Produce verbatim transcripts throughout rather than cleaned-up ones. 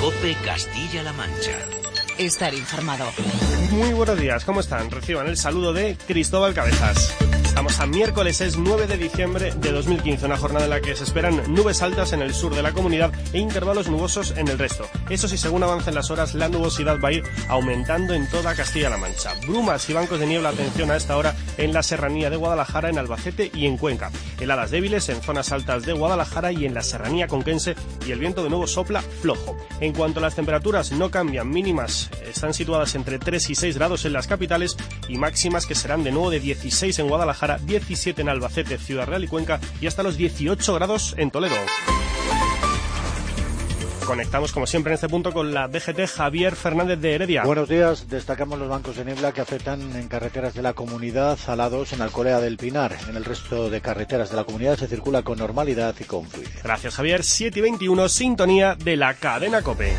COPE Castilla-La Mancha. Estar informado. Muy buenos días, ¿cómo están? Reciban el saludo de Cristóbal Cabezas. Estamos a miércoles, es nueve de diciembre de dos mil quince, una jornada en la que se esperan nubes altas en el sur de la comunidad e intervalos nubosos en el resto. Eso sí, según avancen las horas, la nubosidad va a ir aumentando en toda Castilla-La Mancha. Brumas y bancos de niebla, atención a esta hora en la serranía de Guadalajara, en Albacete y en Cuenca. Heladas débiles en zonas altas de Guadalajara y en la serranía conquense, y el viento de nuevo sopla flojo. En cuanto a las temperaturas, no cambian, mínimas están situadas entre tres y seis grados en las capitales y máximas que serán de nuevo de dieciséis en Guadalajara, diecisiete en Albacete, Ciudad Real y Cuenca y hasta los dieciocho grados en Toledo. Conectamos como siempre en este punto con la D G T. Javier Fernández de Heredia. Buenos días. Destacamos los bancos de niebla que afectan en carreteras de la comunidad, a la dos en Alcolea del Pinar. En el resto de carreteras de la comunidad se circula con normalidad y con fluidez. Gracias, Javier. siete y veintiuno, sintonía de la cadena COPE.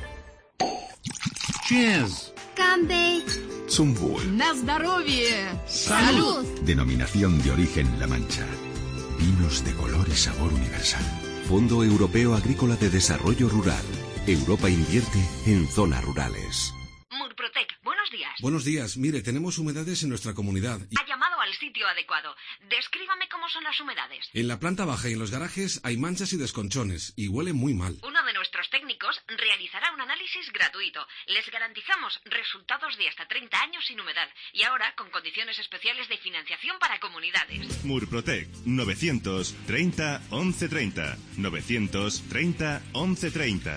Cheers. Campbell. Zum Wohl. Na zdоровье. Salud. Denominación de origen La Mancha. Vinos de color y sabor universal. Fondo Europeo Agrícola de Desarrollo Rural. Europa invierte en zonas rurales. Murprotec, buenos días. Buenos días. Mire, tenemos humedades en nuestra comunidad. Y... Ha llamado al sitio adecuado. Descríbame cómo son las humedades. En la planta baja y en los garajes hay manchas y desconchones y huele muy mal. Uno de nuestros técnicos realizará un análisis gratuito. Les garantizamos resultados de hasta treinta años sin humedad y ahora con condiciones especiales de financiación para comunidades. Murprotec, novecientos treinta once treinta. novecientos treinta once treinta.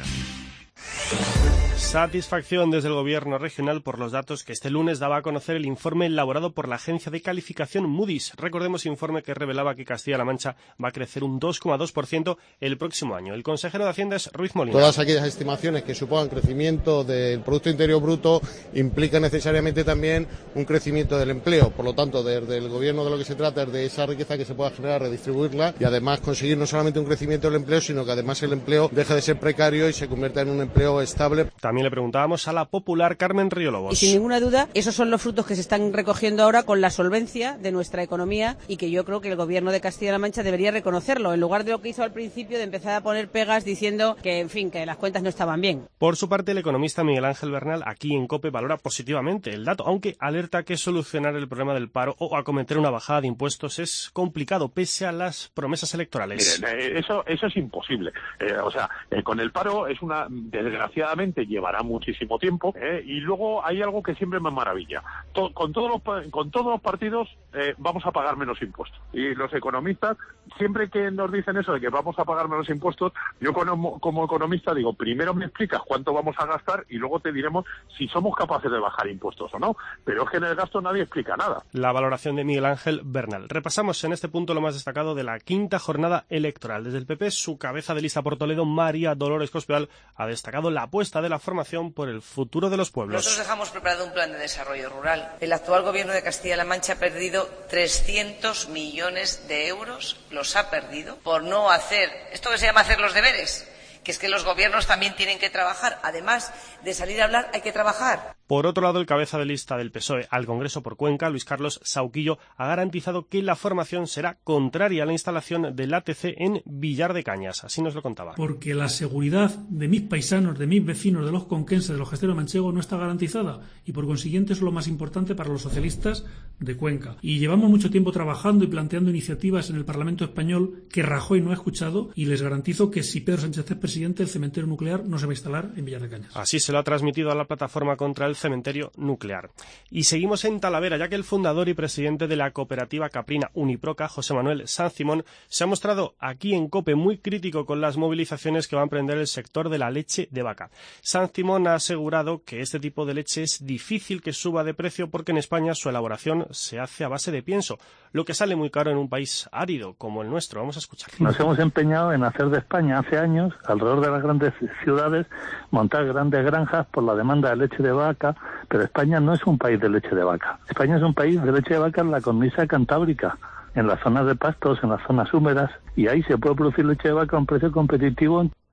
Satisfacción desde el gobierno regional por los datos que este lunes daba a conocer el informe elaborado por la agencia de calificación Moody's. Recordemos, informe que revelaba que Castilla-La Mancha va a crecer un dos coma dos por ciento el próximo año. El consejero de Hacienda es Ruiz Molina. Todas aquellas estimaciones que supongan crecimiento del Producto Interior Bruto implican necesariamente también un crecimiento del empleo. Por lo tanto, desde el gobierno de lo que se trata es de esa riqueza que se pueda generar, redistribuirla y además conseguir no solamente un crecimiento del empleo, sino que además el empleo deje de ser precario y se convierta en un empleo estable. También le preguntábamos a la popular Carmen Riolobos. Y sin ninguna duda, esos son los frutos que se están recogiendo ahora con la solvencia de nuestra economía y que yo creo que el gobierno de Castilla-La Mancha debería reconocerlo, en lugar de lo que hizo al principio de empezar a poner pegas diciendo que, en fin, que las cuentas no estaban bien. Por su parte, el economista Miguel Ángel Bernal, aquí en COPE, valora positivamente el dato, aunque alerta que solucionar el problema del paro o acometer una bajada de impuestos es complicado, pese a las promesas electorales. Miren, eso, eso es imposible. Eh, o sea, eh, con el paro es una, desgraciadamente, llevará muchísimo tiempo eh, y luego hay algo que siempre me maravilla. To, con, todos los, con todos los partidos eh, vamos a pagar menos impuestos. Y los economistas, siempre que nos dicen eso de que vamos a pagar menos impuestos, yo como, como economista digo, primero me explicas cuánto vamos a gastar y luego te diremos si somos capaces de bajar impuestos o no. Pero es que en el gasto nadie explica nada. La valoración de Miguel Ángel Bernal. Repasamos en este punto lo más destacado de la quinta jornada electoral. Desde el P P, su cabeza de lista por Toledo, María Dolores Cospedal, ha destacado la apuesta de la formación por el futuro de los pueblos. Nosotros dejamos preparado un plan de desarrollo rural. El actual gobierno de Castilla-La Mancha ha perdido trescientos millones de euros, los ha perdido, por no hacer, esto que se llama hacer los deberes, que es que los gobiernos también tienen que trabajar. Además de salir a hablar, hay que trabajar. Por otro lado, el cabeza de lista del P S O E al Congreso por Cuenca, Luis Carlos Sauquillo, ha garantizado que la formación será contraria a la instalación del A T C en Villar de Cañas. Así nos lo contaba. Porque la seguridad de mis paisanos, de mis vecinos, de los conquenses, de los gesteros manchegos no está garantizada y por consiguiente es lo más importante para los socialistas de Cuenca. Y llevamos mucho tiempo trabajando y planteando iniciativas en el Parlamento español que Rajoy no ha escuchado y les garantizo que si Pedro Sánchez es presidente, el cementerio nuclear no se va a instalar en Villar de Cañas. Así se lo ha transmitido a la plataforma contra el cementerio nuclear. Y seguimos en Talavera, ya que el fundador y presidente de la cooperativa caprina Uniproca, José Manuel Sanzimón, se ha mostrado aquí en COPE muy crítico con las movilizaciones que va a emprender el sector de la leche de vaca. Sanzimón ha asegurado que este tipo de leche es difícil que suba de precio porque en España su elaboración se hace a base de pienso, lo que sale muy caro en un país árido como el nuestro. Vamos a escuchar. Nos hemos empeñado en hacer de España hace años, alrededor de las grandes ciudades, montar grandes granjas por la demanda de leche de vaca, pero España no es un país de leche de vaca. España es un país de leche de vaca en la cornisa cantábrica, en las zonas de pastos, en las zonas húmedas, y ahí se puede producir leche de vaca a un precio competitivo.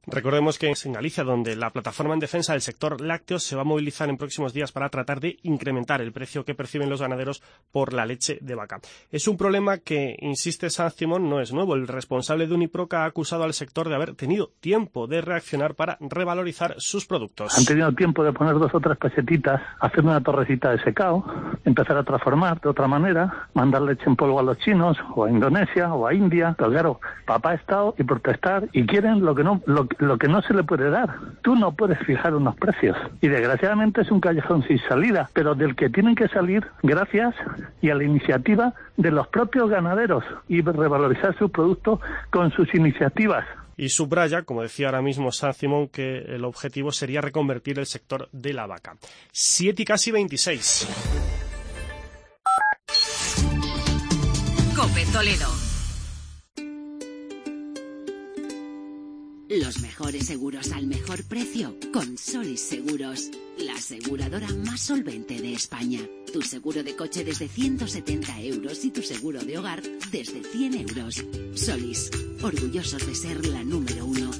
Recordemos que es en Galicia donde la plataforma en defensa del sector lácteo se va a movilizar en próximos días para tratar de incrementar el precio que perciben los ganaderos por la leche de vaca. Es un problema que, insiste Sanz Simón, no es nuevo. El responsable de Uniproca ha acusado al sector de haber tenido tiempo de reaccionar para revalorizar sus productos. Han tenido tiempo de poner dos o tres pesetitas, hacer una torrecita de secao, empezar a transformar de otra manera, mandar leche en polvo a los chinos, o a Indonesia, o a India. Pero claro, papá ha estado y protestar, y quieren lo que no... Lo Lo que no se le puede dar. Tú no puedes fijar unos precios. Y desgraciadamente es un callejón sin salida, pero del que tienen que salir gracias y a la iniciativa de los propios ganaderos y revalorizar sus productos con sus iniciativas. Y subraya, como decía ahora mismo Sanz Simón, que el objetivo sería reconvertir el sector de la vaca. siete y casi veintiséis. COPE Toledo. Los mejores seguros al mejor precio con Solís Seguros, la aseguradora más solvente de España. Tu seguro de coche desde ciento setenta euros y tu seguro de hogar desde cien euros. Solís, orgullosos de ser la número uno.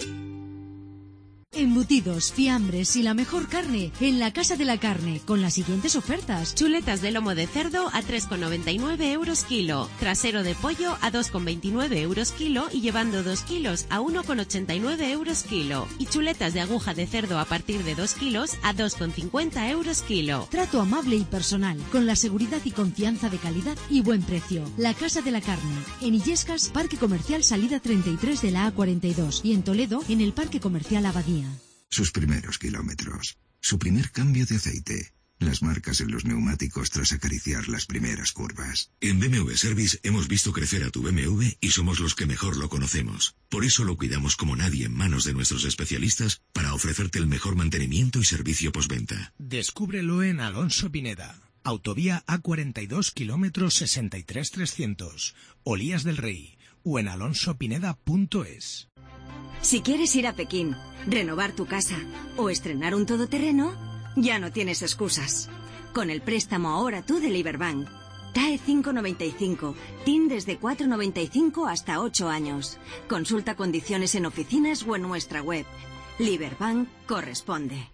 Embutidos, fiambres y la mejor carne en la Casa de la Carne con las siguientes ofertas. Chuletas de lomo de cerdo a tres con noventa y nueve euros kilo. Trasero de pollo a dos con veintinueve euros kilo y llevando dos kilos a uno con ochenta y nueve euros kilo. Y chuletas de aguja de cerdo a partir de dos kilos a dos con cincuenta euros kilo. Trato amable y personal con la seguridad y confianza de calidad y buen precio. La Casa de la Carne. En Illescas, Parque Comercial Salida treinta y tres de la A cuarenta y dos. Y en Toledo, en el Parque Comercial Abadía. Sus primeros kilómetros, su primer cambio de aceite, las marcas en los neumáticos tras acariciar las primeras curvas. En B M W Service hemos visto crecer a tu B M W y somos los que mejor lo conocemos. Por eso lo cuidamos como nadie en manos de nuestros especialistas para ofrecerte el mejor mantenimiento y servicio postventa. Descúbrelo en Alonso Pineda. Autovía A cuarenta y dos, kilómetros sesenta y tres mil trescientos. Olías del Rey. O en alonso pineda punto es. Si quieres ir a Pekín, renovar tu casa o estrenar un todoterreno, ya no tienes excusas. Con el préstamo Ahora Tú de Liberbank. T A E cinco noventa y cinco, T I N desde cuatro noventa y cinco hasta ocho años. Consulta condiciones en oficinas o en nuestra web. Liberbank corresponde.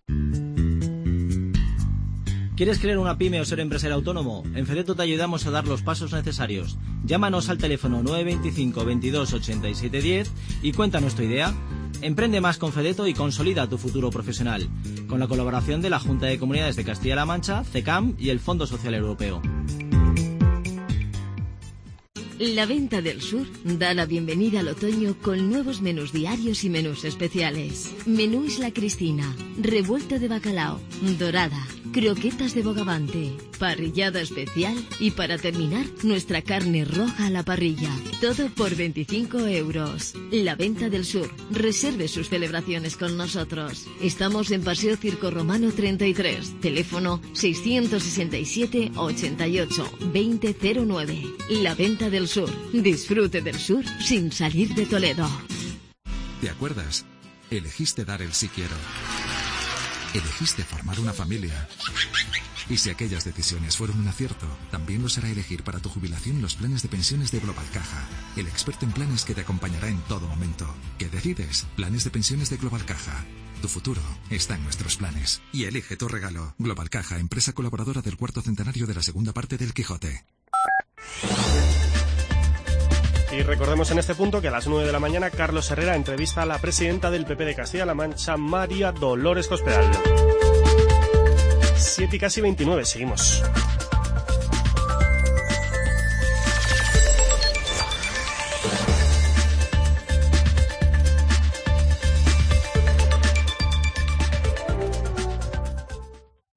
¿Quieres crear una pyme o ser empresario autónomo? En Fedeto te ayudamos a dar los pasos necesarios. Llámanos al teléfono nueve dos cinco, veintidós, ochenta y siete diez y cuéntanos tu idea. Emprende más con Fedeto y consolida tu futuro profesional. Con la colaboración de la Junta de Comunidades de Castilla-La Mancha, CECAM y el Fondo Social Europeo. La Venta del Sur da la bienvenida al otoño con nuevos menús diarios y menús especiales. Menú Isla Cristina, revuelto de bacalao, dorada, croquetas de bogavante, parrillada especial y para terminar, nuestra carne roja a la parrilla. Todo por veinticinco euros. La Venta del Sur. Reserve sus celebraciones con nosotros. Estamos en Paseo Circo Romano treinta y tres. Teléfono seiscientos sesenta y siete, ochenta y ocho, veinte cero nueve. La Venta del Sur. Disfrute del sur sin salir de Toledo. ¿Te acuerdas? Elegiste dar el sí quiero. Elegiste formar una familia. Y si aquellas decisiones fueron un acierto, también lo será elegir para tu jubilación los planes de pensiones de Global Caja, el experto en planes que te acompañará en todo momento. ¿Qué decides? Planes de pensiones de Global Caja. Tu futuro está en nuestros planes. Y elige tu regalo. Global Caja, empresa colaboradora del cuarto centenario de la segunda parte del Quijote. Y recordemos en este punto que a las nueve de la mañana Carlos Herrera entrevista a la presidenta del P P de Castilla-La Mancha, María Dolores Cospedal. siete y casi veintinueve, seguimos.